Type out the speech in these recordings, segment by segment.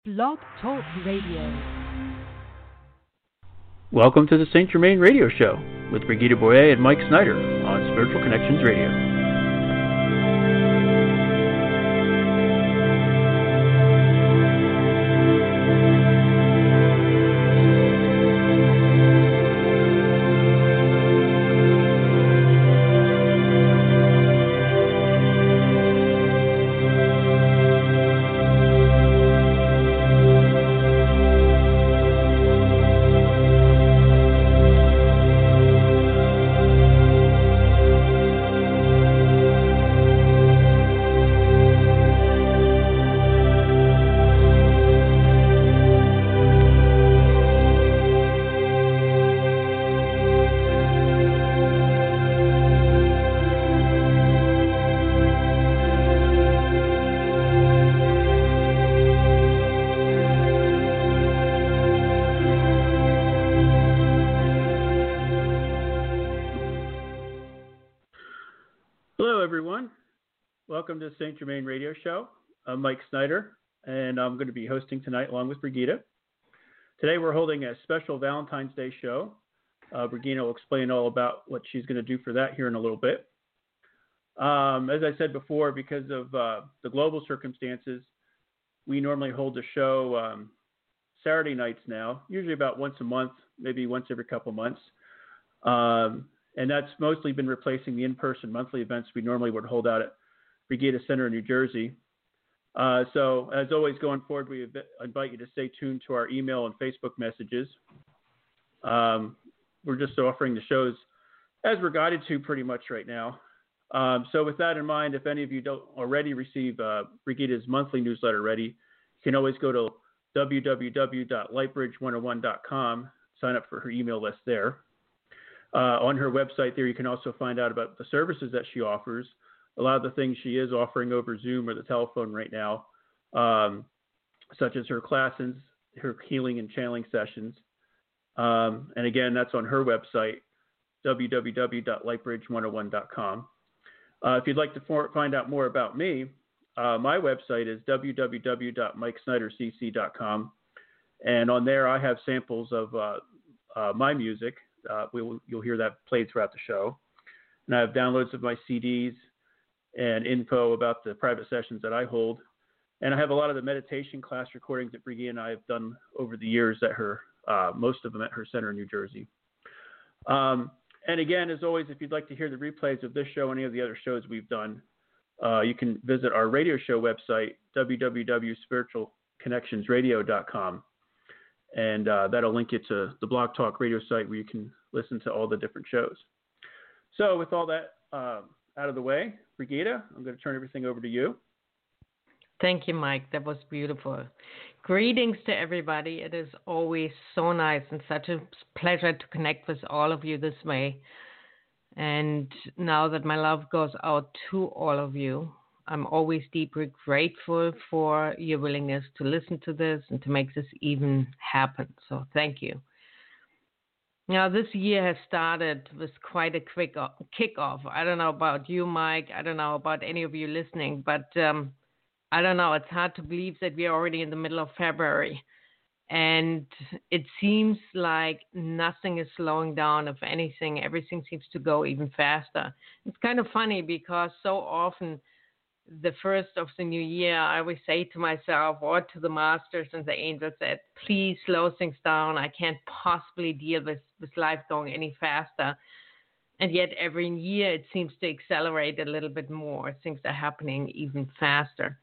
Blog Talk Radio. Welcome to the St. Germain Radio Show with Brigitte Boyer and Mike Snyder on Spiritual Connections Radio. Welcome to the St. Germain Radio Show. I'm Mike Snyder, and I'm going to be hosting tonight along with Brigitte. Today we're holding a special Valentine's Day show. Brigitte will explain all about what she's going to do for that here in a little bit. As I said before, because of the global circumstances, we normally hold a show Saturday nights now, usually about once a month, maybe once every couple months. And that's mostly been replacing the in-person monthly events we normally would hold out at Brigitte Center in New Jersey. So as always going forward, we invite you to stay tuned to our email and Facebook messages. We're just offering the shows as we're guided to pretty much right now. So with that in mind, if any of you don't already receive Brigitte's monthly newsletter already, you can always go to www.lightbridge101.com, sign up for her email list there. On her website there, you can also find out about the services that she offers, a lot of the things she is offering over Zoom or the telephone right now, such as her classes, her healing and channeling sessions. And again, that's on her website, www.lightbridge101.com. If you'd like to find out more about me, my website is www.mikesnydercc.com. And on there, I have samples of my music. You'll hear that played throughout the show. And I have downloads of my CDs and info about the private sessions that I hold. And I have a lot of the meditation class recordings that Brigitte and I have done over the years at her, most of them at her center in New Jersey. And again, as always, if you'd like to hear the replays of this show and any of the other shows we've done, you can visit our radio show website, www.spiritualconnectionsradio.com. And that'll link you to the Blog Talk radio site where you can listen to all the different shows. So with all that out of the way, Brigitte, I'm going to turn everything over to you. Thank you, Mike. That was beautiful. Greetings to everybody. It is always so nice and such a pleasure to connect with all of you this way. And now that my love goes out to all of you, I'm always deeply grateful for your willingness to listen to this and to make this even happen. So thank you. Now, this year has started with quite a quick kickoff. I don't know about you, Mike. I don't know about any of you listening, but I don't know. It's hard to believe that we're already in the middle of February. And it seems like nothing is slowing down. If anything, everything seems to go even faster. It's kind of funny because so often the first of the new year, I always say to myself or to the masters and the angels that please slow things down. I can't possibly deal with life going any faster. And yet every year it seems to accelerate a little bit more. Things are happening even faster.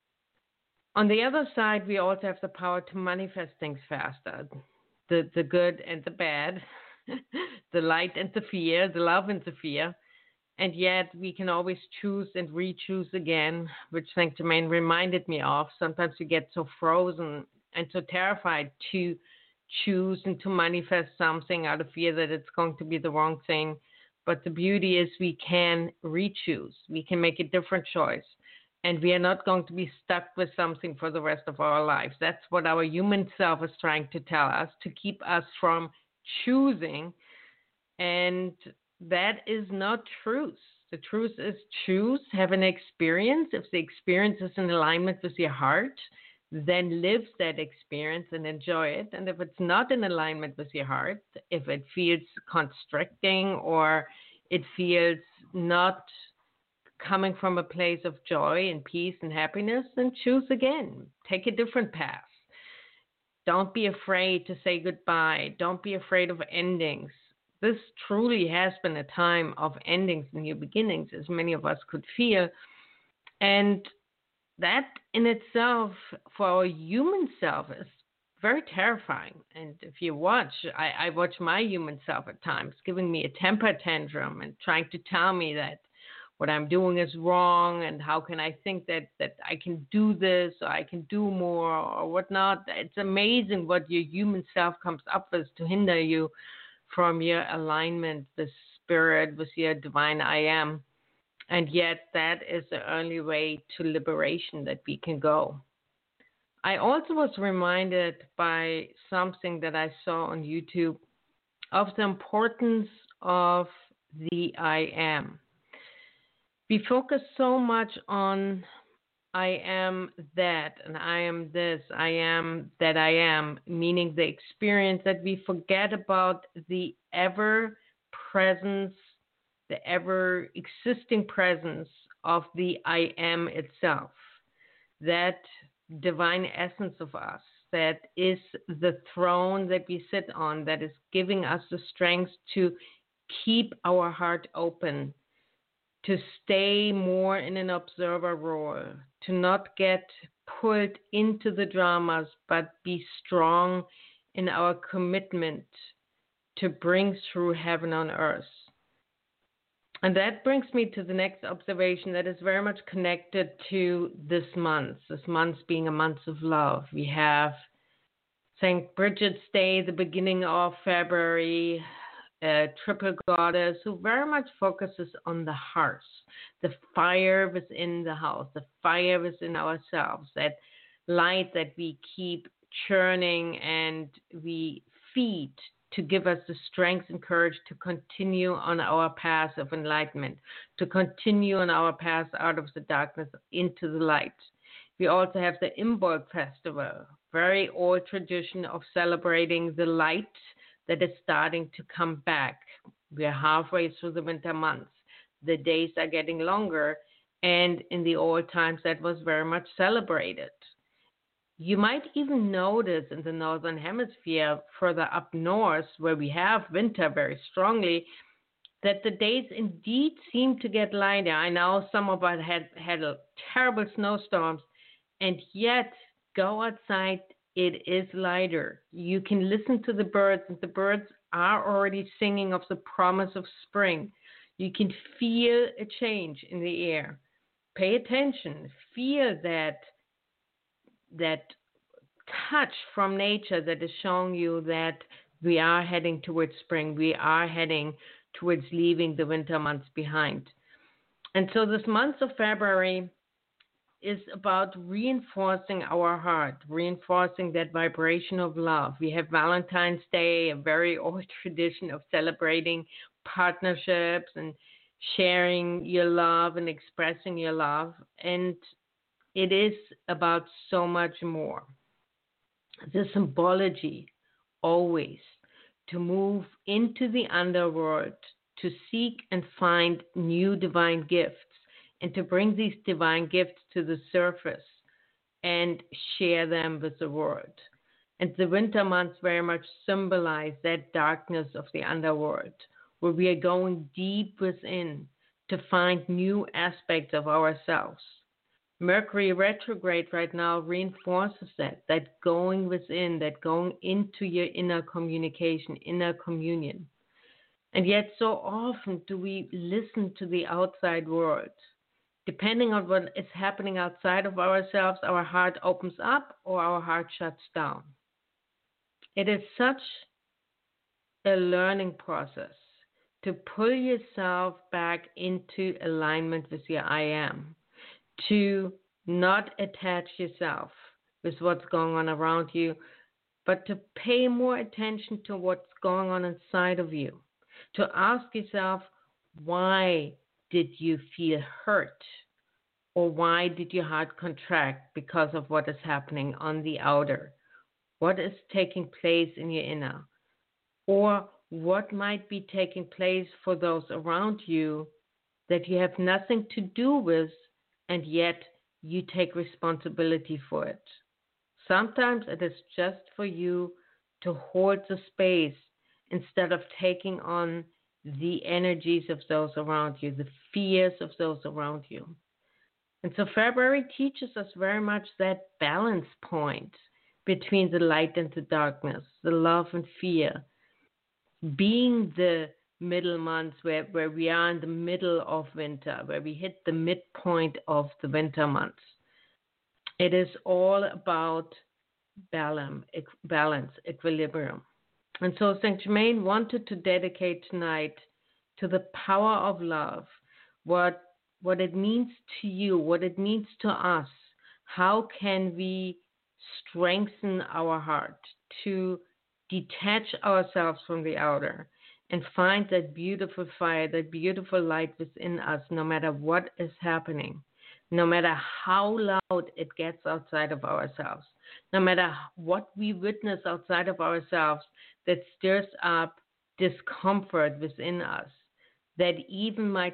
On the other side, we also have the power to manifest things faster. The good and the bad, the light and the fear, the love and the fear. And yet we can always choose and re-choose again, which Saint Germain reminded me of. Sometimes we get so frozen and so terrified to choose and to manifest something out of fear that it's going to be the wrong thing. But the beauty is we can re-choose. We can make a different choice. And we are not going to be stuck with something for the rest of our lives. That's what our human self is trying to tell us, to keep us from choosing. And that is not truth. The truth is choose, have an experience. If the experience is in alignment with your heart, then lives that experience and enjoy it. And if it's not in alignment with your heart, if it feels constricting or it feels not coming from a place of joy and peace and happiness, then choose again. Take a different path. Don't be afraid to say goodbye. Don't be afraid of endings. This truly has been a time of endings and new beginnings, as many of us could feel. And that in itself, for our human self, is very terrifying. And if you watch, I watch my human self at times giving me a temper tantrum and trying to tell me that what I'm doing is wrong and how can I think that I can do this or I can do more or whatnot. It's amazing what your human self comes up with to hinder you from your alignment with spirit, with your divine I am. And yet that is the only way to liberation that we can go. I also was reminded by something that I saw on YouTube of the importance of the I am. We focus so much on I am that and I am this, I am that I am, meaning the experience, that we forget about the ever presence, the ever existing presence of the I am itself, that divine essence of us, that is the throne that we sit on, that is giving us the strength to keep our heart open, to stay more in an observer role, to not get pulled into the dramas, but be strong in our commitment to bring through heaven on earth. And that brings me to the next observation that is very much connected to this month being a month of love. We have St. Bridget's Day, the beginning of February, Triple Goddess, who very much focuses on the heart, the fire within the house, the fire within ourselves, that light that we keep churning and we feed to give us the strength and courage to continue on our path of enlightenment, to continue on our path out of the darkness into the light. We also have the Imbolc Festival, very old tradition of celebrating the light that is starting to come back. We're halfway through the winter months. The days are getting longer, and in the old times that was very much celebrated. You might even notice in the Northern Hemisphere, further up north, where we have winter very strongly, that the days indeed seem to get lighter. I know some of us had terrible snowstorms, and yet go outside, it is lighter. You can listen to the birds, and the birds are already singing of the promise of spring. You can feel a change in the air. Pay attention. Feel that touch from nature that is showing you that we are heading towards spring. We are heading towards leaving the winter months behind. And so this month of February is about reinforcing our heart, reinforcing that vibration of love. We have Valentine's Day, a very old tradition of celebrating partnerships and sharing your love and expressing your love. And it is about so much more. The symbology always to move into the underworld, to seek and find new divine gifts, and to bring these divine gifts to the surface and share them with the world. And the winter months very much symbolize that darkness of the underworld, where we are going deep within to find new aspects of ourselves. Mercury retrograde right now reinforces that going within, that going into your inner communication, inner communion. And yet so often do we listen to the outside world. Depending on what is happening outside of ourselves, our heart opens up or our heart shuts down. It is such a learning process to pull yourself back into alignment with your I am, to not attach yourself with what's going on around you, but to pay more attention to what's going on inside of you, to ask yourself, why did you feel hurt? Or why did your heart contract because of what is happening on the outer? What is taking place in your inner? Or what might be taking place for those around you that you have nothing to do with, and yet you take responsibility for it. Sometimes it is just for you to hold the space instead of taking on the energies of those around you, the fears of those around you. And so February teaches us very much that balance point between the light and the darkness, the love and fear, being the middle months where we are in the middle of winter, where we hit the midpoint of the winter months. It is all about balance, equilibrium. And so Saint Germain wanted to dedicate tonight to the power of love, what it means to you, what it means to us. How can we strengthen our heart to detach ourselves from the outer and find that beautiful fire, that beautiful light within us, no matter what is happening, no matter how loud it gets outside of ourselves, no matter what we witness outside of ourselves that stirs up discomfort within us, that even might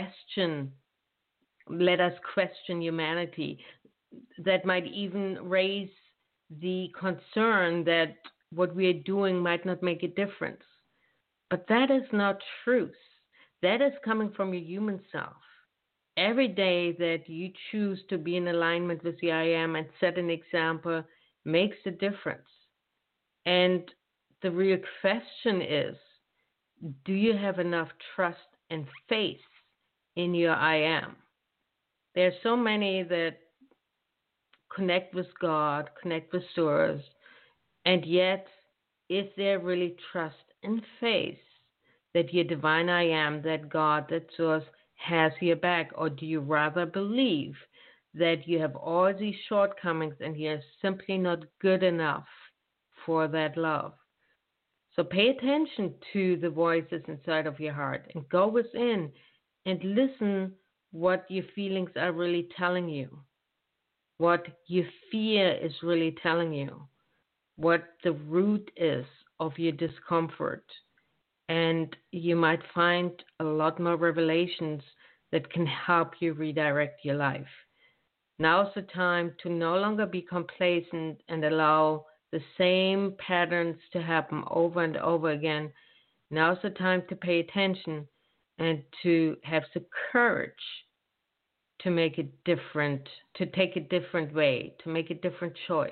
let us question humanity, that might even raise the concern that what we are doing might not make a difference. But that is not truth. That is coming from your human self. Every day that you choose to be in alignment with the I Am and set an example makes a difference. And the real question is, do you have enough trust and faith in your I Am? There are so many that connect with God, connect with Source, and yet, is there really trust and faith that your divine I Am, that God, that Source has your back? Or do you rather believe that you have all these shortcomings and you're simply not good enough for that love? So pay attention to the voices inside of your heart and go within and listen what your feelings are really telling you, what your fear is really telling you, what the root is of your discomfort. And you might find a lot more revelations that can help you redirect your life. Now's the time to no longer be complacent and allow the same patterns to happen over and over again. Now's the time to pay attention and to have the courage to make it different, to take a different way, to make a different choice.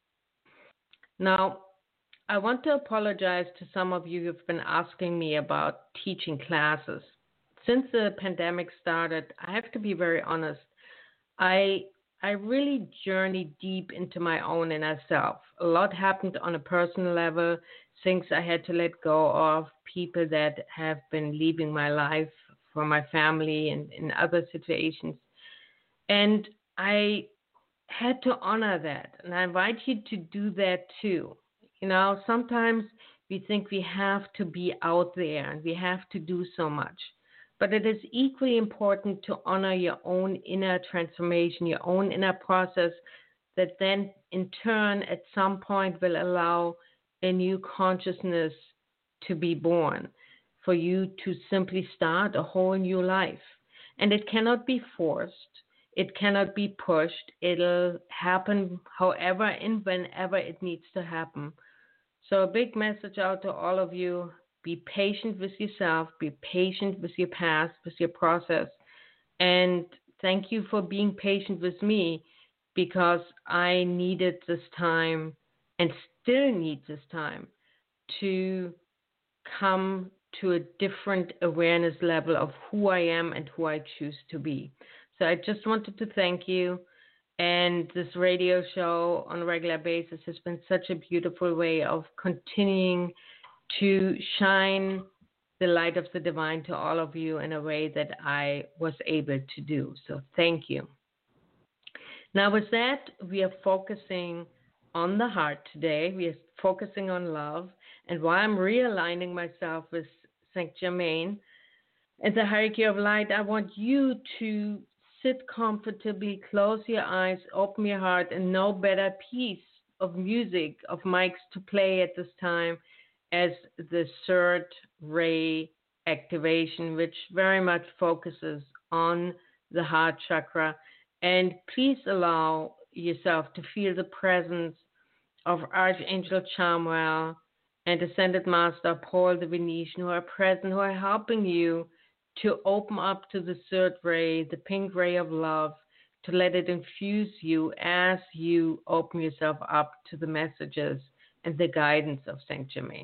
Now, I want to apologize to some of you who've been asking me about teaching classes. Since the pandemic started, I have to be very honest, I really journeyed deep into my own inner self. A lot happened on a personal level, things I had to let go of, people that have been leaving my life for my family and in other situations. And I had to honor that. And I invite you to do that too. You know, sometimes we think we have to be out there and we have to do so much. But it is equally important to honor your own inner transformation, your own inner process that then in turn at some point will allow a new consciousness to be born, for you to simply start a whole new life. And it cannot be forced. It cannot be pushed. It'll happen however and whenever it needs to happen. So a big message out to all of you. Be patient with yourself. Be patient with your past, with your process. And thank you for being patient with me, because I needed this time and still need this time to come to a different awareness level of who I am and who I choose to be. So I just wanted to thank you. And this radio show on a regular basis has been such a beautiful way of continuing to shine the light of the divine to all of you in a way that I was able to do. So thank you. Now with that, we are focusing on the heart today. We are focusing on love. And while I'm realigning myself with Saint Germain and the hierarchy of light, I want you to sit comfortably, close your eyes, open your heart, and no better piece of music of Mike's to play at this time as the third ray activation, which very much focuses on the heart chakra. And please allow yourself to feel the presence of Archangel Chamuel and Ascended Master Paul the Venetian, who are present, who are helping you to open up to the third ray, the pink ray of love, to let it infuse you as you open yourself up to the messages and the guidance of Saint Germain.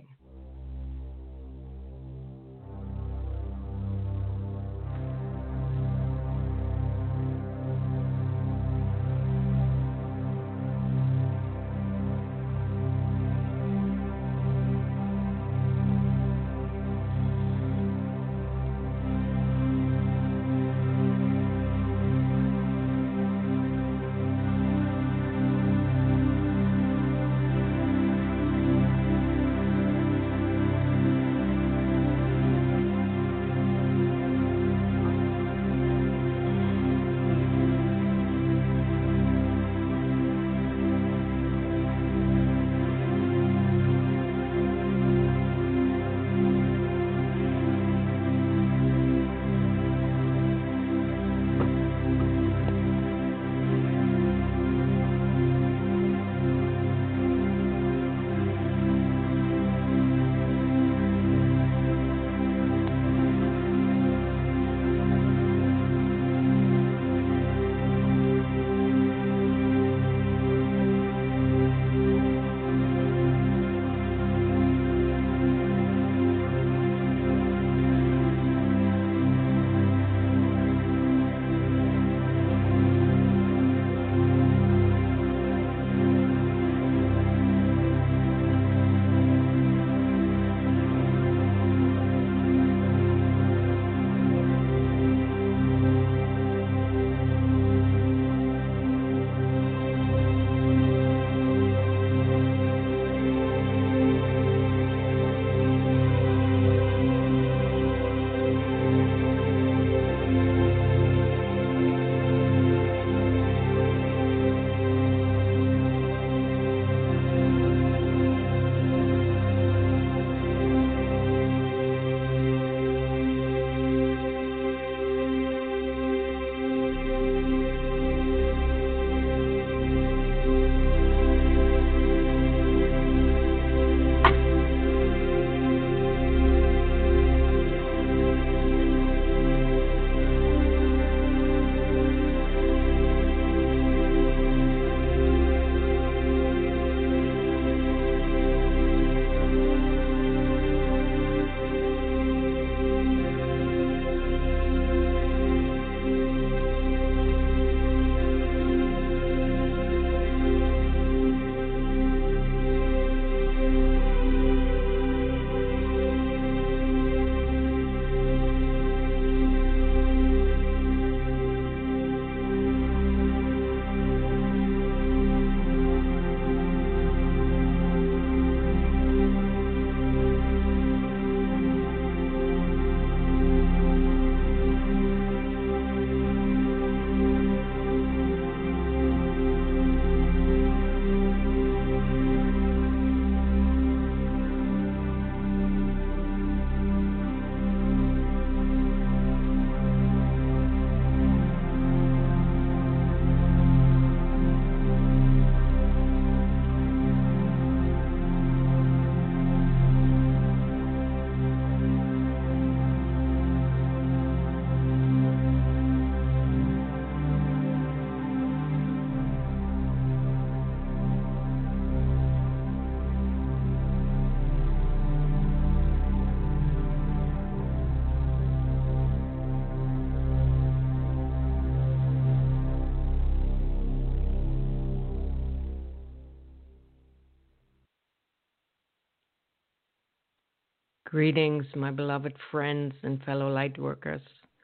Greetings, my beloved friends and fellow light workers.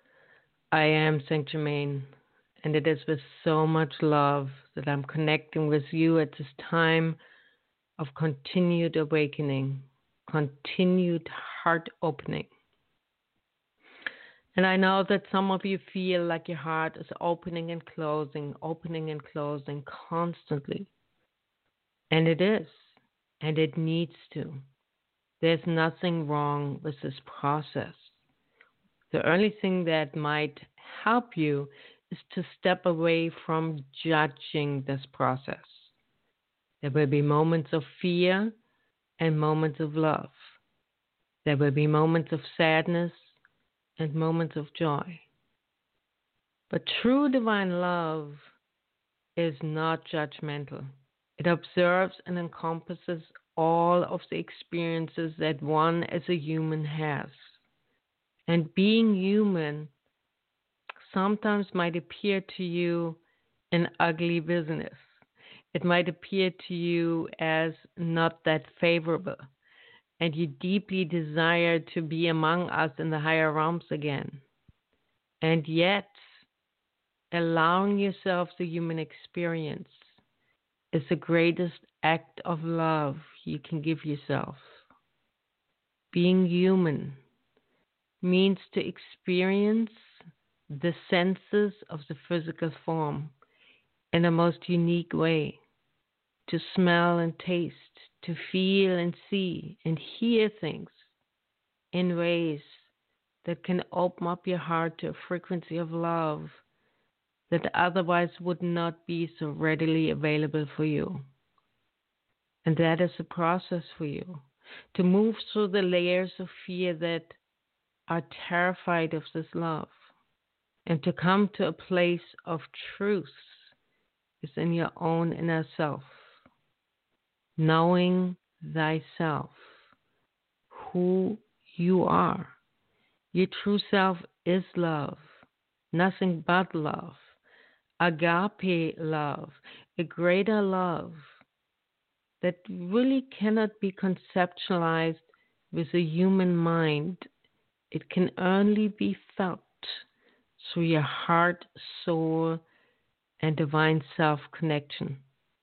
I am Saint Germain, and it is with so much love that I'm connecting with you at this time of continued awakening, continued heart opening. And I know that some of you feel like your heart is opening and closing constantly. And it is. And it needs to. There's nothing wrong with this process. The only thing that might help you is to step away from judging this process. There will be moments of fear and moments of love. There will be moments of sadness and moments of joy. But true divine love is not judgmental. It observes and encompasses all of the experiences that one as a human has. And being human sometimes might appear to you an ugly business. It might appear to you as not that favorable, and you deeply desire to be among us in the higher realms again. And yet, allowing yourself the human experience is the greatest act of love you can give yourself. Being human means to experience the senses of the physical form in a most unique way, to smell and taste, to feel and see and hear things in ways that can open up your heart to a frequency of love that otherwise would not be so readily available for you. And that is a process for you, to move through the layers of fear that are terrified of this love, and to come to a place of truth within your own inner self, knowing thyself, who you are. Your true self is love, nothing but love, agape love, a greater love that really cannot be conceptualized with a human mind. It can only be felt through your heart, soul, and divine self connection.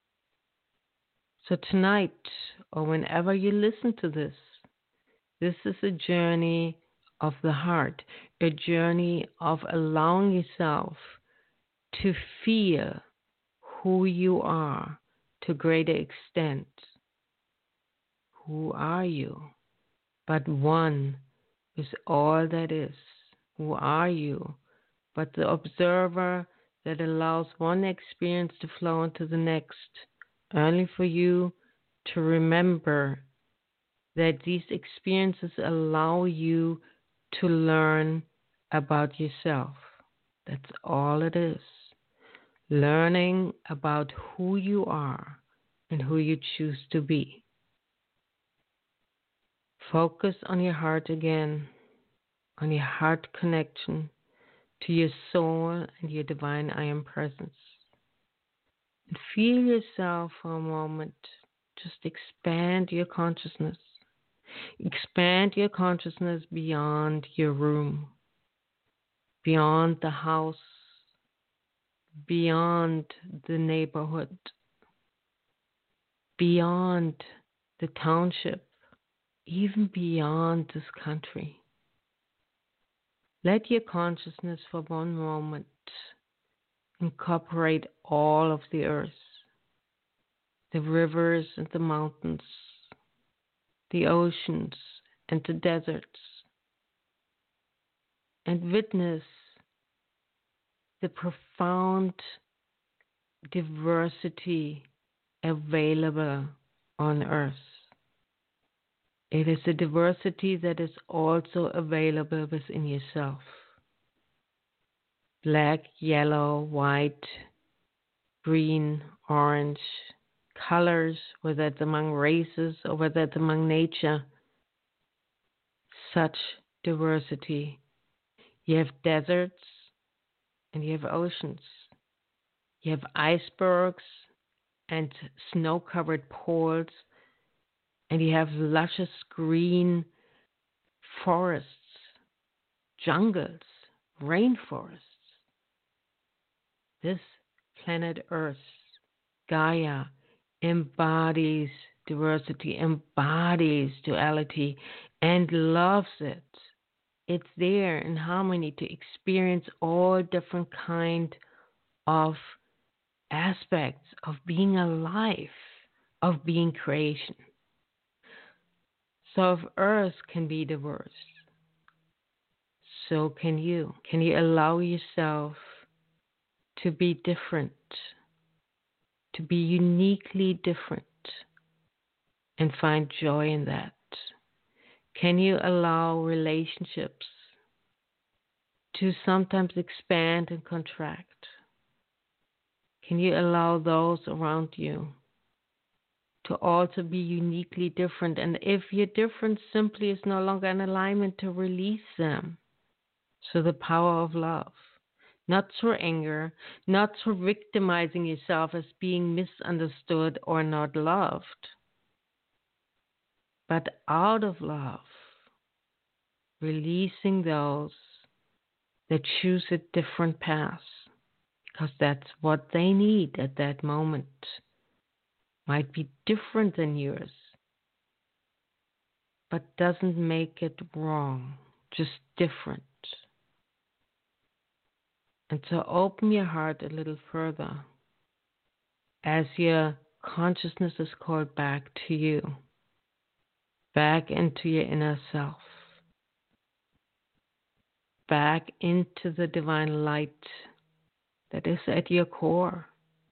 So tonight, or whenever you listen to this is a journey of the heart, a journey of allowing yourself to feel who you are to a greater extent. Who are you? But one with all that is. Who are you? But the observer that allows one experience to flow into the next, only for you to remember that these experiences allow you to learn about yourself. That's all it is. Learning about who you are and who you choose to be. Focus on your heart again, on your heart connection to your soul and your divine I am presence. And feel yourself for a moment. Just expand your consciousness. Expand your consciousness beyond your room, beyond the house, beyond the neighborhood, beyond the township, even beyond this country. Let your consciousness for one moment incorporate all of the earth, the rivers and the mountains, the oceans and the deserts, and witness the profound diversity available on earth. It is a diversity that is also available within yourself. Black, yellow, white, green, orange, colors, whether it's among races or whether it's among nature. Such diversity. You have deserts and you have oceans. You have icebergs and snow-covered poles, and you have luscious green forests, jungles, rainforests. This planet Earth, Gaia, embodies diversity, embodies duality, and loves it. it's there in harmony to experience all different kind of aspects of being alive, of being creation. So if Earth can be diverse, so can you. Can you allow yourself to be different, to be uniquely different, and find joy in that? Can you allow relationships to sometimes expand and contract? Can you allow those around you to also be uniquely different? And if your difference simply is no longer in alignment, to release them. So the power of love, not through anger, not through victimizing yourself as being misunderstood or not loved, but out of love, releasing those that choose a different path, because that's what they need at that moment. Might be different than yours, but doesn't make it wrong, just different. And so open your heart a little further as your consciousness is called back to you, back into your inner self, back into the divine light that is at your core.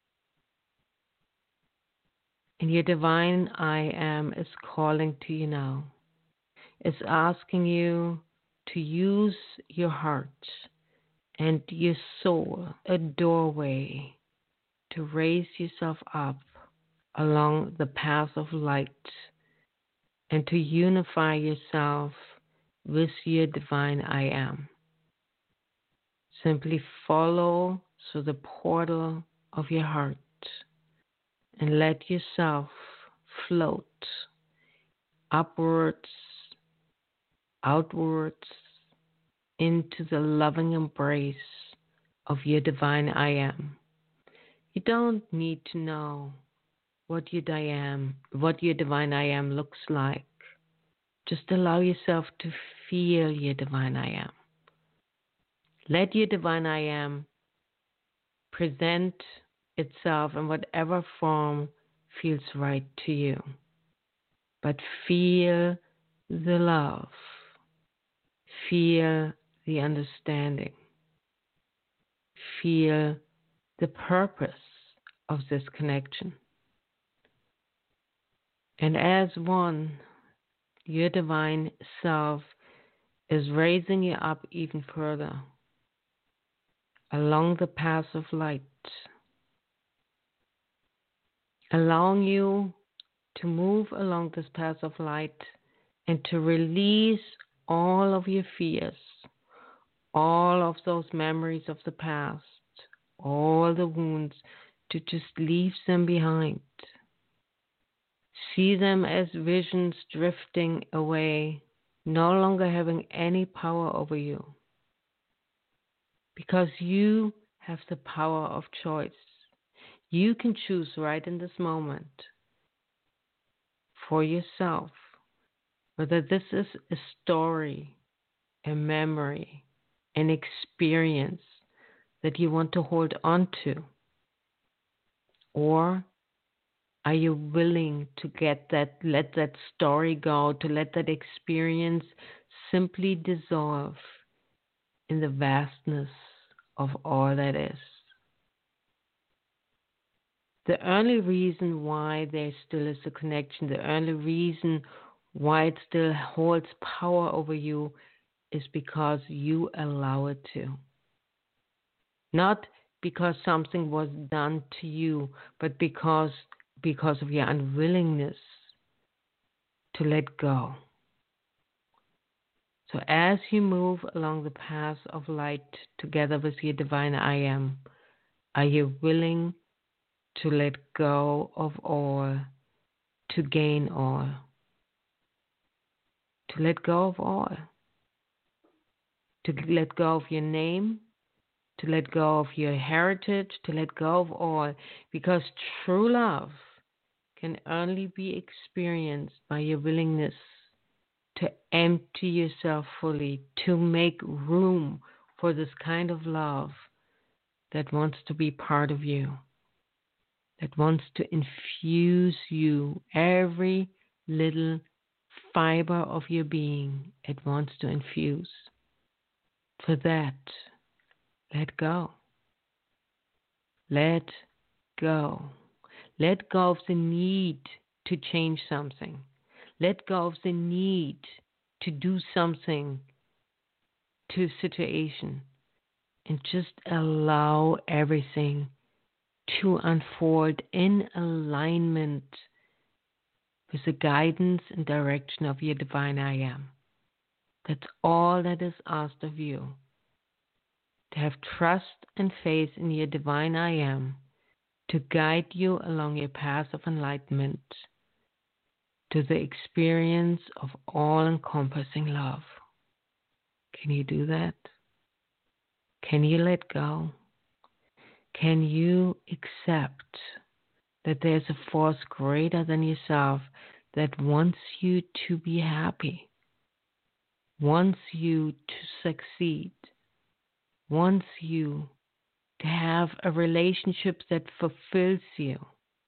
And your divine I am is calling to you now. It's asking you to use your heart and your soul, a doorway, to raise yourself up along the path of light and to unify yourself with your divine I am. Simply follow through the portal of your heart and let yourself float upwards, outwards, into the loving embrace of your divine I am. You don't need to know what your divine I am looks like. Just allow yourself to feel your divine I am. Let your divine I am present itself in whatever form feels right to you. But feel the love. Feel the understanding. Feel the purpose of this connection. And as one, your divine self is raising you up even further along the path of light, allowing you to move along this path of light and to release all of your fears, all of those memories of the past, all the wounds, to just leave them behind. See them as visions drifting away, no longer having any power over you. Because you have the power of choice. You can choose right in this moment for yourself whether this is a story, a memory, an experience that you want to hold on to, or are you willing to let that story go, to let that experience simply dissolve in the vastness of all that is? The only reason why there still is a connection, the only reason why it still holds power over you is because you allow it to. Not because something was done to you, but because of your unwillingness to let go. So as you move along the path of light together with your divine I am, are you willing to let go of all, to gain all? To let go of all. To let go of your name, to let go of your heritage, to let go of all. Because true love can only be experienced by your willingness to empty yourself fully, to make room for this kind of love that wants to be part of you, that wants to infuse you, every little fiber of your being, it wants to infuse. For that, let go. Let go. Let go of the need to change something. Let go of the need to do something to a situation, and just allow everything to unfold in alignment with the guidance and direction of your divine I Am. That's all that is asked of you. To have trust and faith in your divine I Am to guide you along your path of enlightenment to the experience of all-encompassing love. Can you do that? Can you let go? Can you accept that there's a force greater than yourself that wants you to be happy, wants you to succeed, wants you to have a relationship that fulfills you?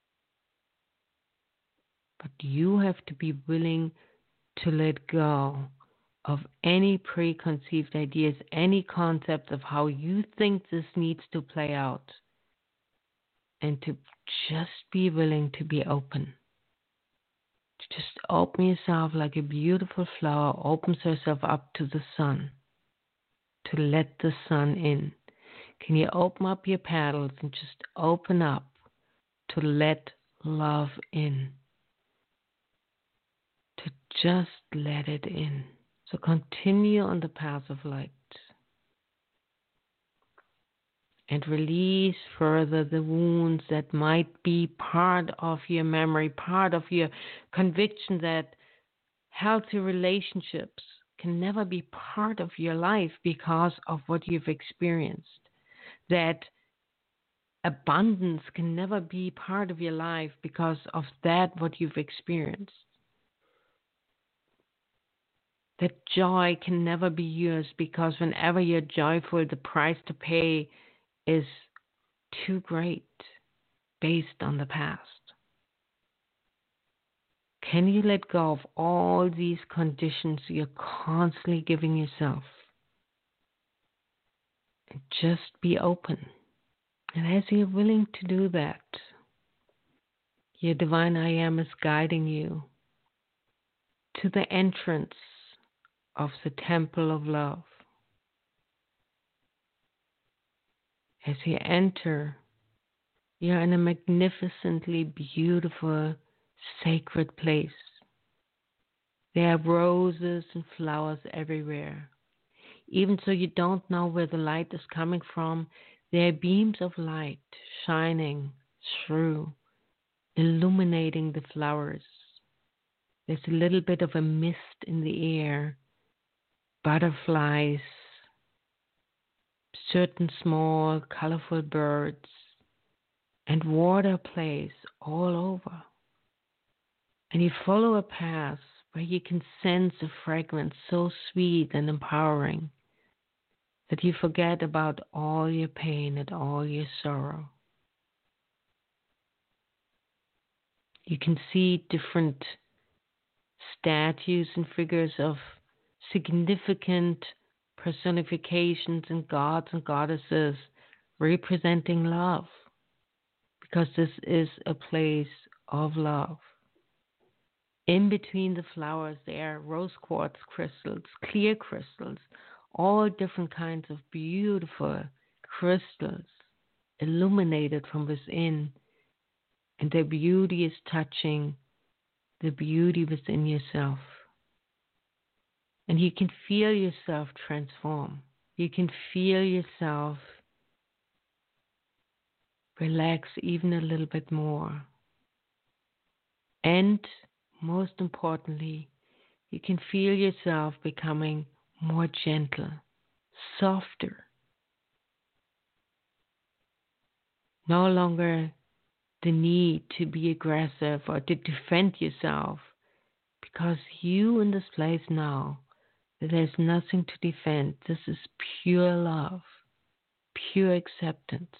But you have to be willing to let go of any preconceived ideas, any concept of how you think this needs to play out, and to just be willing to be open. To just open yourself like a beautiful flower opens herself up to the sun, to let the sun in. Can you open up your petals and just open up to let love in? To just let it in. So continue on the path of light and release further the wounds that might be part of your memory, part of your conviction that healthy relationships can never be part of your life because of what you've experienced, that abundance can never be part of your life because of that what you've experienced, that joy can never be yours because whenever you're joyful, the price to pay is too great based on the past. Can you let go of all these conditions you're constantly giving yourself and just be open? And as you're willing to do that, your divine I Am is guiding you to the entrance of the temple of love. As you enter, you're in a magnificently beautiful, sacred place. There are roses and flowers everywhere. Even so you don't know where the light is coming from, there are beams of light shining through, illuminating the flowers. There's a little bit of a mist in the air, butterflies, certain small, colorful birds, and water plays all over. And you follow a path where you can sense a fragrance so sweet and empowering that you forget about all your pain and all your sorrow. You can see different statues and figures of significant personifications and gods and goddesses representing love, because this is a place of love. In between the flowers, there are rose quartz crystals, clear crystals, all different kinds of beautiful crystals illuminated from within, and their beauty is touching the beauty within yourself. And you can feel yourself transform. You can feel yourself relax even a little bit more. And most importantly, you can feel yourself becoming more gentle, softer. No longer the need to be aggressive or to defend yourself, because you in this place know that there's nothing to defend. This is pure love, pure acceptance.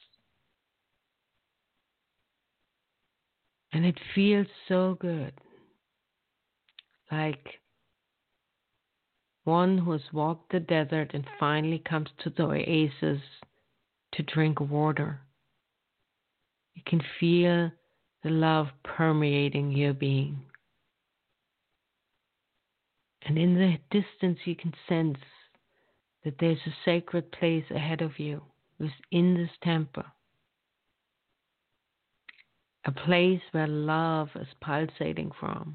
And it feels so good, like one who has walked the desert and finally comes to the oasis to drink water. You can feel the love permeating your being. And in the distance, you can sense that there's a sacred place ahead of you within this temple. A place where love is pulsating from.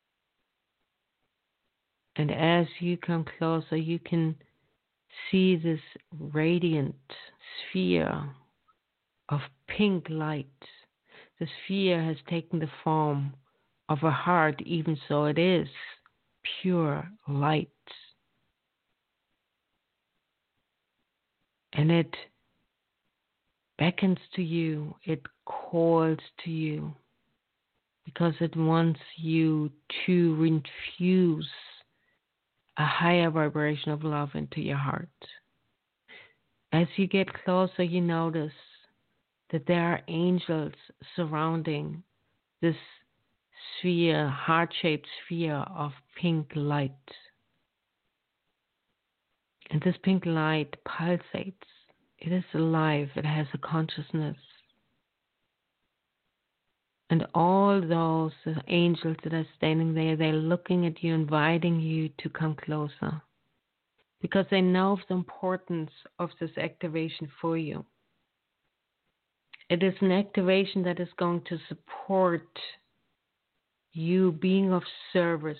And as you come closer, you can see this radiant sphere of pink light. The sphere has taken the form of a heart, even so it is pure light. And it beckons to you, it calls to you, because it wants you to infuse a higher vibration of love into your heart. As you get closer, you notice that there are angels surrounding this sphere, heart-shaped sphere of pink light. And this pink light pulsates. It is alive. It has a consciousness. And all those angels that are standing there, they're looking at you, inviting you to come closer. Because they know of the importance of this activation for you. It is an activation that is going to support you being of service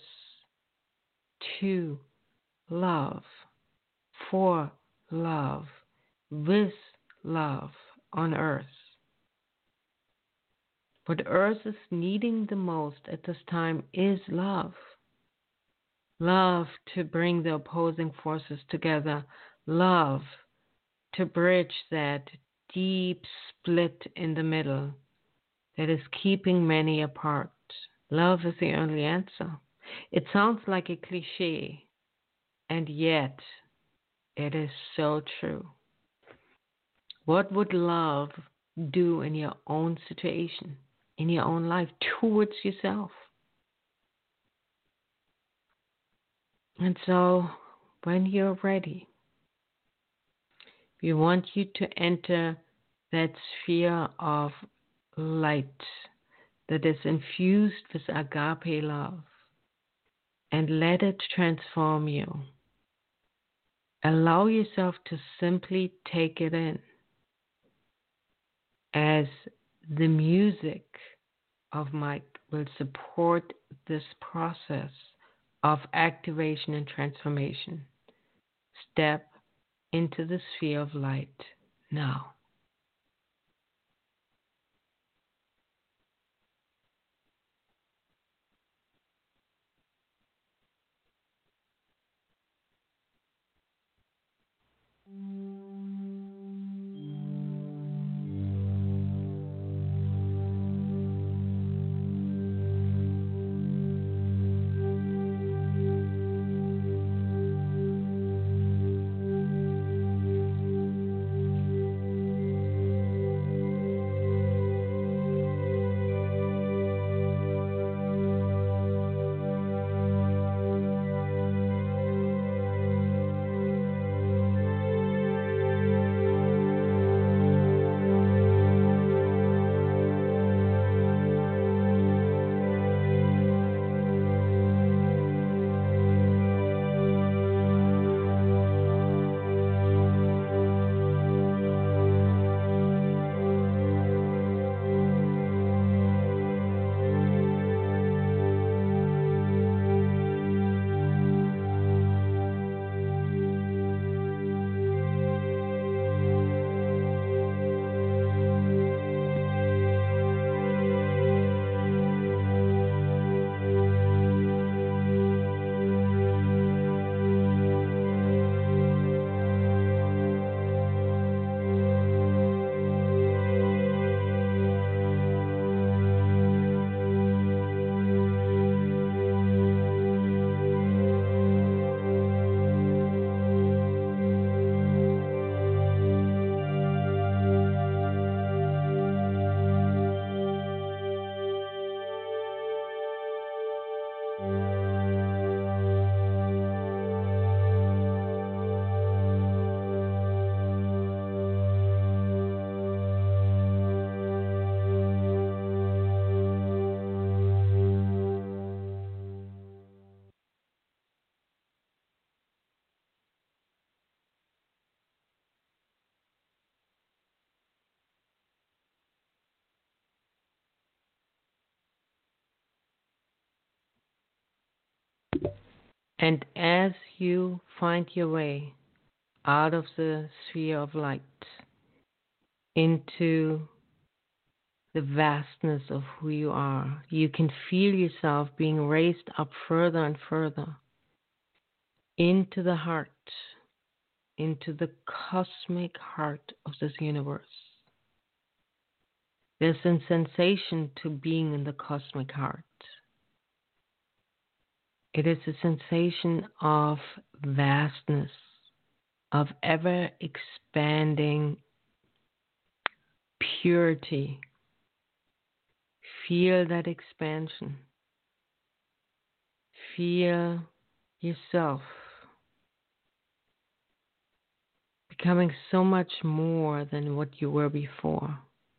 to love, for love, with love on earth. What earth is needing the most at this time is love. Love to bring the opposing forces together. Love to bridge that deep split in the middle that is keeping many apart. Love is the only answer. It sounds like a cliche, and yet it is so true. What would love do in your own situation, in your own life, towards yourself? And so, when you're ready, we want you to enter that sphere of light that is infused with agape love, and let it transform you. Allow yourself to simply take it in as the music of Mike will support this process of activation and transformation. Step into the sphere of light now. And as you find your way out of the sphere of light into the vastness of who you are, you can feel yourself being raised up further and further into the heart, into the cosmic heart of this universe. There's a sensation to being in the cosmic heart. It is a sensation of vastness, of ever expanding purity. Feel that expansion. Feel yourself becoming so much more than what you were before.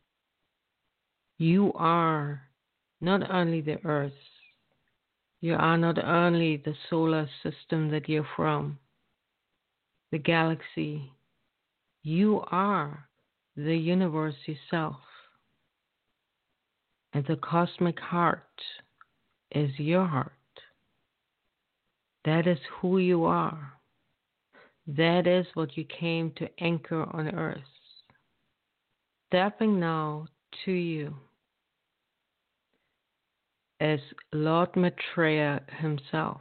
You are not only the earth, you are not only the solar system that you're from, the galaxy. You are the universe yourself. And the cosmic heart is your heart. That is who you are. That is what you came to anchor on earth. Stepping now to you as Lord Maitreya himself,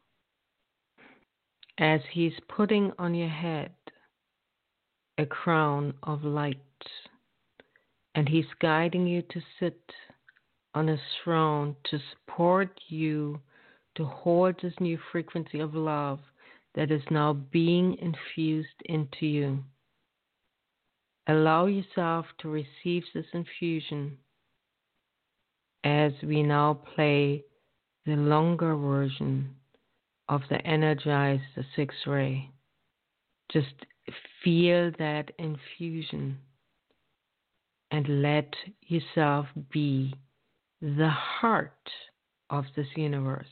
as he's putting on your head a crown of light, and he's guiding you to sit on a throne to support you to hold this new frequency of love that is now being infused into you. Allow yourself to receive this infusion as we now play the longer version of the Energize the Sixth Ray. Just feel that infusion and let yourself be the heart of this universe.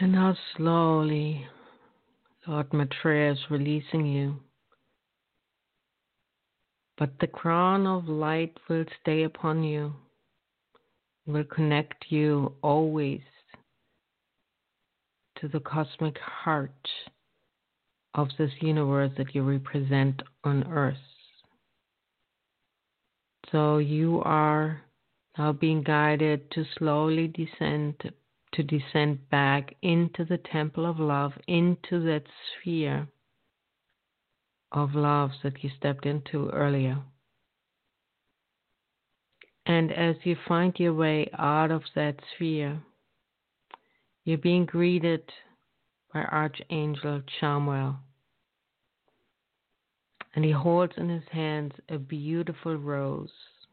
And now slowly, Lord Maitreya is releasing you. But the crown of light will stay upon you, will connect you always to the cosmic heart of this universe that you represent on Earth. So you are now being guided to slowly descend back into the temple of love, into that sphere of love that you stepped into earlier. And as you find your way out of that sphere, you're being greeted by Archangel Chamuel. And he holds in his hands a beautiful rose.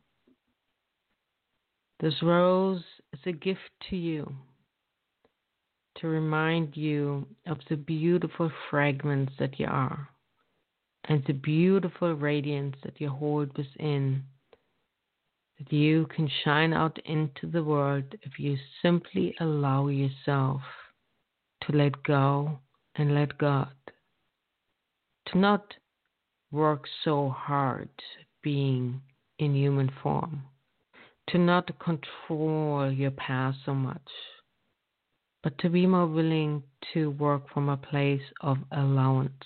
This rose is a gift to you to remind you of the beautiful fragments that you are and the beautiful radiance that you hold within, that you can shine out into the world if you simply allow yourself to let go and let God. To not work so hard being in human form. To not control your past so much, but to be more willing to work from a place of allowance,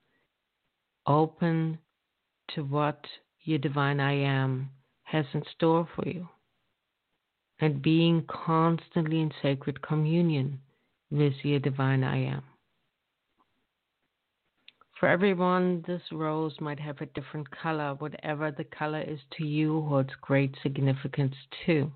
open to what your divine I am has in store for you, and being constantly in sacred communion with your divine I am. For everyone, this rose might have a different color. Whatever the color is to you holds great significance too.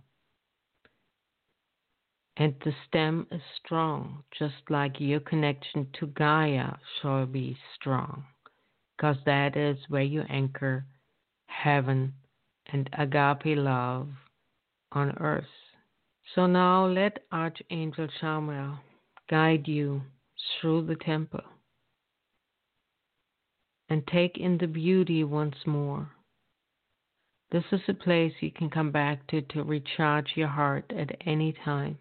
And the stem is strong, just like your connection to Gaia shall be strong, because that is where you anchor heaven and agape love on earth. So now let Archangel Chamuel guide you through the temple and take in the beauty once more. This is a place you can come back to recharge your heart at any time.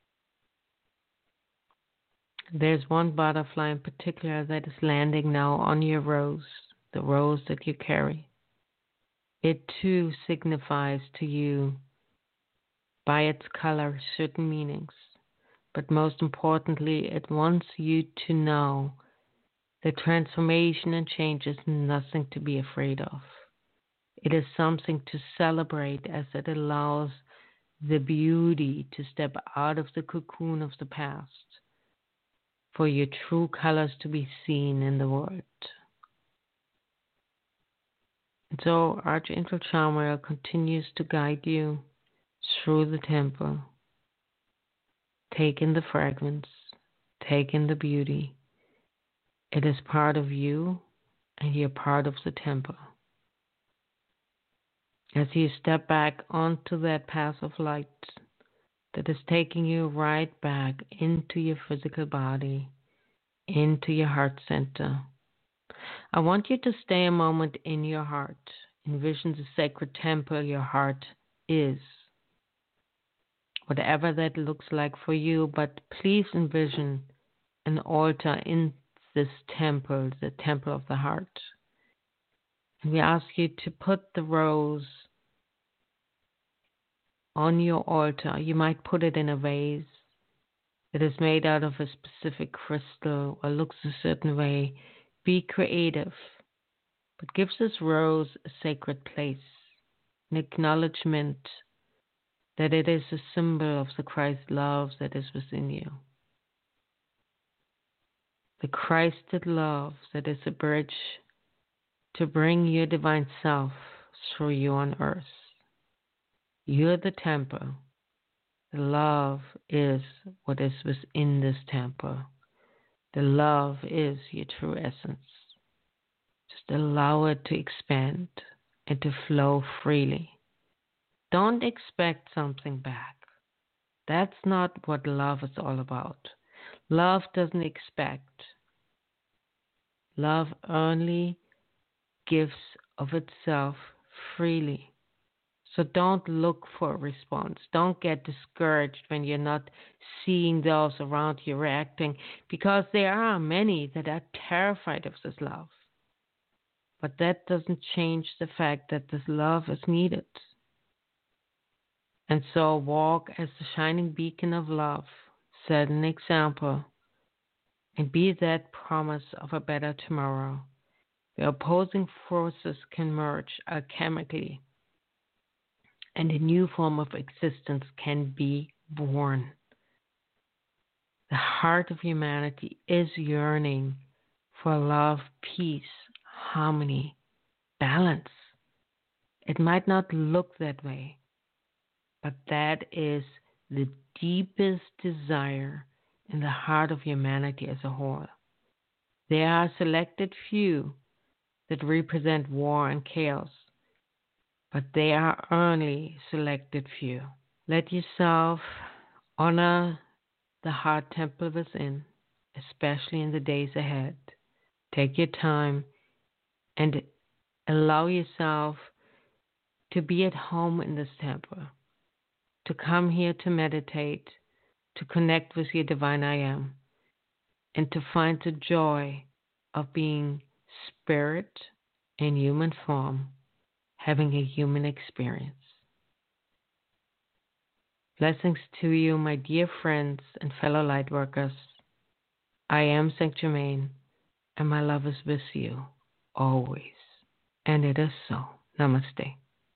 There's one butterfly in particular that is landing now on your rose, the rose that you carry. It too signifies to you by its color certain meanings, but most importantly, it wants you to know that transformation and change is nothing to be afraid of. It is something to celebrate as it allows the beauty to step out of the cocoon of the past, for your true colors to be seen in the world. And so Archangel Chamuel continues to guide you through the temple. Take in the fragments, take in the beauty. It is part of you, and you're part of the temple. As you step back onto that path of light that is taking you right back into your physical body, into your heart center, I want you to stay a moment in your heart. Envision the sacred temple your heart is. Whatever that looks like for you, but please envision an altar in this temple, the temple of the heart. And we ask you to put the rose on your altar. You might put it in a vase that is made out of a specific crystal or looks a certain way. Be creative, but give this rose a sacred place, an acknowledgement that it is a symbol of the Christ love that is within you. The Christed love that is a bridge to bring your divine self through you on earth. You're the temple. The love is what is within this temple. The love is your true essence. Just allow it to expand and to flow freely. Don't expect something back. That's not what love is all about. Love doesn't expect. Love only gives of itself freely. So don't look for a response. Don't get discouraged when you're not seeing those around you reacting, because there are many that are terrified of this love. But that doesn't change the fact that this love is needed. And so walk as the shining beacon of love, set an example, and be that promise of a better tomorrow, where opposing forces can merge alchemically and a new form of existence can be born. The heart of humanity is yearning for love, peace, harmony, balance. It might not look that way, but that is the deepest desire in the heart of humanity as a whole. There are a selected few that represent war and chaos, but they are only selected few. Let yourself honor the heart temple within, especially in the days ahead. Take your time and allow yourself to be at home in this temple, to come here to meditate, to connect with your divine I am, and to find the joy of being spirit in human form, having a human experience. Blessings to you, my dear friends and fellow light workers. I am Saint Germain, and my love is with you always. And it is so. Namaste.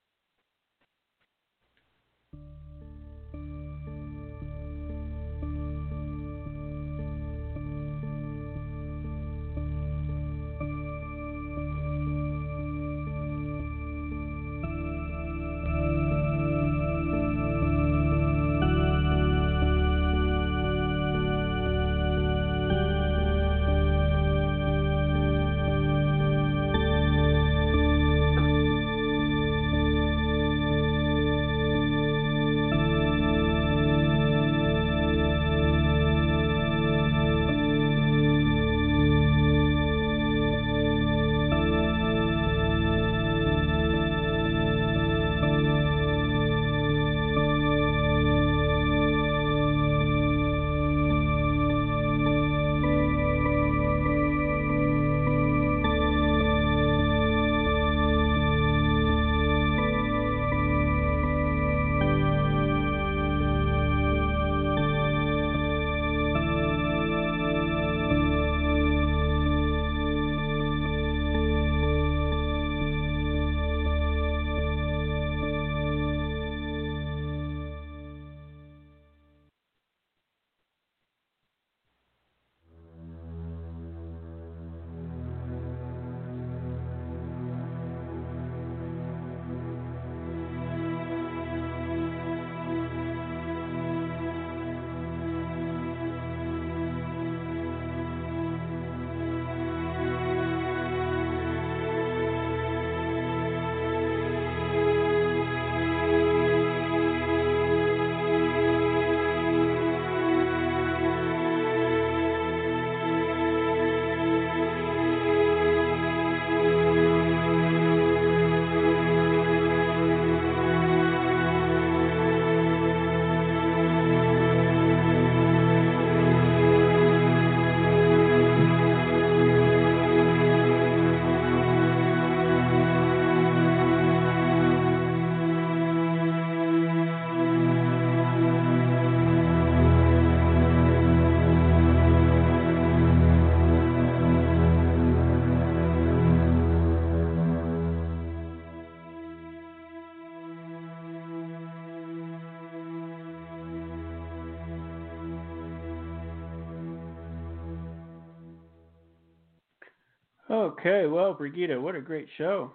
Okay, well, Brigitte, what a great show.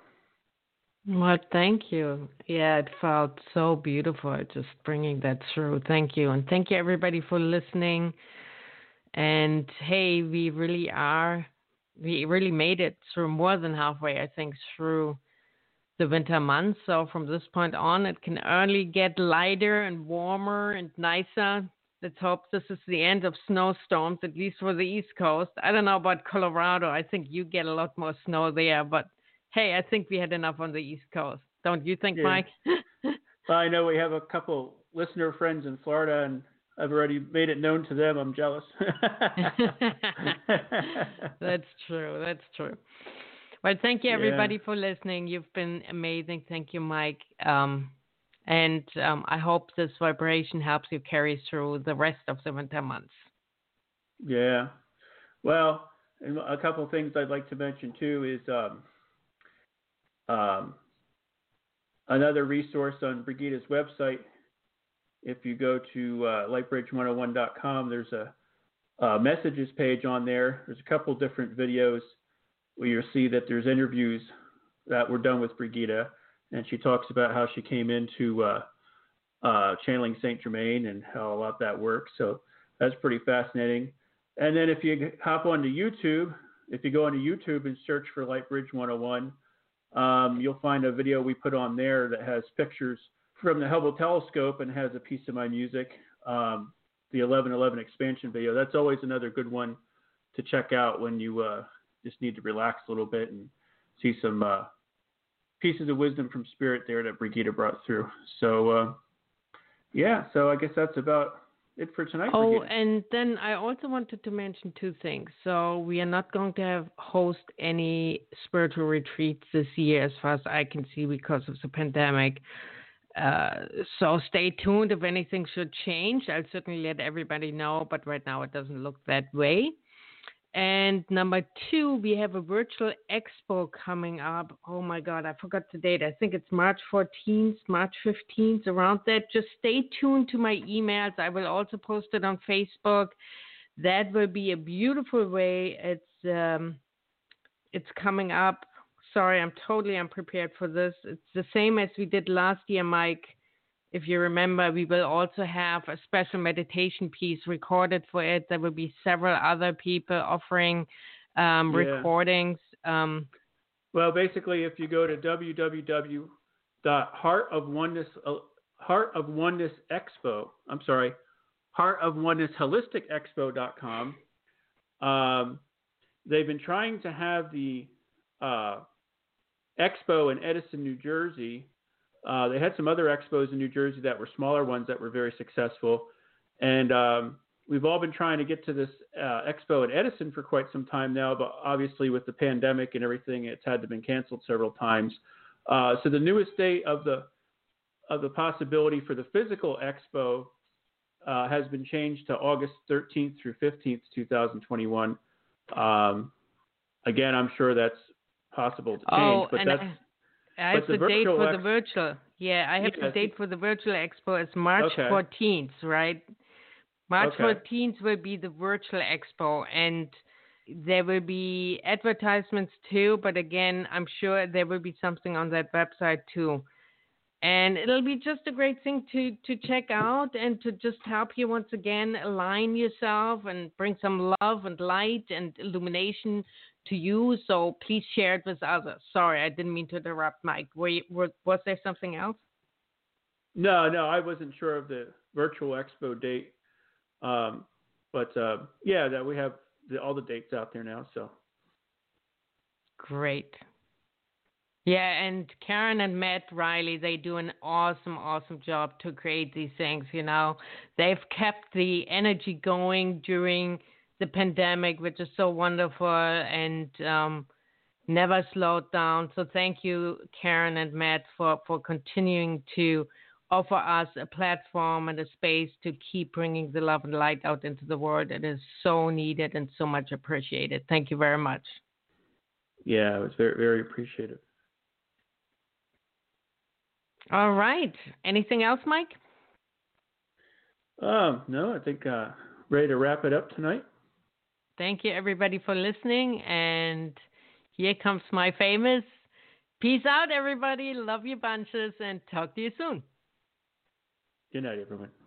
Well, thank you. Yeah, it felt so beautiful just bringing that through. Thank you. And thank you, everybody, for listening. And hey, we really made it through more than halfway, I think, through the winter months. So from this point on, it can only get lighter and warmer and nicer. Let's hope this is the end of snowstorms, at least for the East Coast. I don't know about Colorado. I think you get a lot more snow there, but hey, I think we had enough on the East Coast. Don't you think, Yeah. Mike? I know we have a couple listener friends in Florida, and I've already made it known to them. I'm jealous. That's true. That's true. Well, thank you, everybody, for listening. You've been amazing. Thank you, Mike. And I hope this vibration helps you carry through the rest of the winter months. Yeah. Well, and a couple of things I'd like to mention, too, is another resource on Brigida's website. If you go to lightbridge101.com, there's a messages page on there. There's a couple different videos where you'll see that there's interviews that were done with Brigida, and she talks about how she came into channeling Saint Germain and how a lot that works. So that's pretty fascinating. And then if you hop onto YouTube, if you go onto YouTube and search for Lightbridge 101, you'll find a video we put on there that has pictures from the Hubble telescope and has a piece of my music, the 1111 expansion video. That's always another good one to check out when you just need to relax a little bit and see some pieces of wisdom from Spirit there that Brigida brought through. So, so I guess that's about it for tonight. Oh, Brigida. And then I also wanted to mention two things. So we are not going to host any spiritual retreats this year, as far as I can see, because of the pandemic. So stay tuned. If anything should change, I'll certainly let everybody know, but right now it doesn't look that way. And number two, we have a virtual expo coming up. Oh my God, I forgot the date. I think it's March 14th, March 15th, around that. Just stay tuned to my emails. I will also post it on Facebook. That will be a beautiful way. It's coming up. Sorry, I'm totally unprepared for this. It's the same as we did last year, Mike. If you remember, we will also have a special meditation piece recorded for it. There will be several other people offering recordings. Well, basically, if you go to heartofonenessholisticexpo.com, they've been trying to have the expo in Edison, New Jersey. They had some other expos in New Jersey that were smaller ones that were very successful. And we've all been trying to get to this expo in Edison for quite some time now, but obviously with the pandemic and everything, it's had to been canceled several times. So the newest date of the possibility for the physical expo has been changed to August 13th through 15th, 2021. Again, I'm sure that's possible to change, but that's... I have the date for the virtual. Yeah, I have the date for the virtual expo. It's March 14th, right? March 14th will be the virtual expo, and there will be advertisements too. But again, I'm sure there will be something on that website too. And it'll be just a great thing to check out and to just help you once again align yourself and bring some love and light and illumination to you. So please share it with others. Sorry, I didn't mean to interrupt, Mike. Was there something else? No, I wasn't sure of the virtual expo date. But that we have all the dates out there now. So great. Yeah, and Karen and Matt Riley, they do an awesome job to create these things. You know, they've kept the energy going during the pandemic, which is so wonderful, and never slowed down. So thank you, Karen and Matt, for continuing to offer us a platform and a space to keep bringing the love and light out into the world. It is so needed and so much appreciated. Thank you very much. Yeah, it was very, very appreciated. All right. Anything else, Mike? No, I think ready to wrap it up tonight. Thank you, everybody, for listening. And here comes my famous peace out, everybody. Love you bunches, and talk to you soon. Good night, everyone.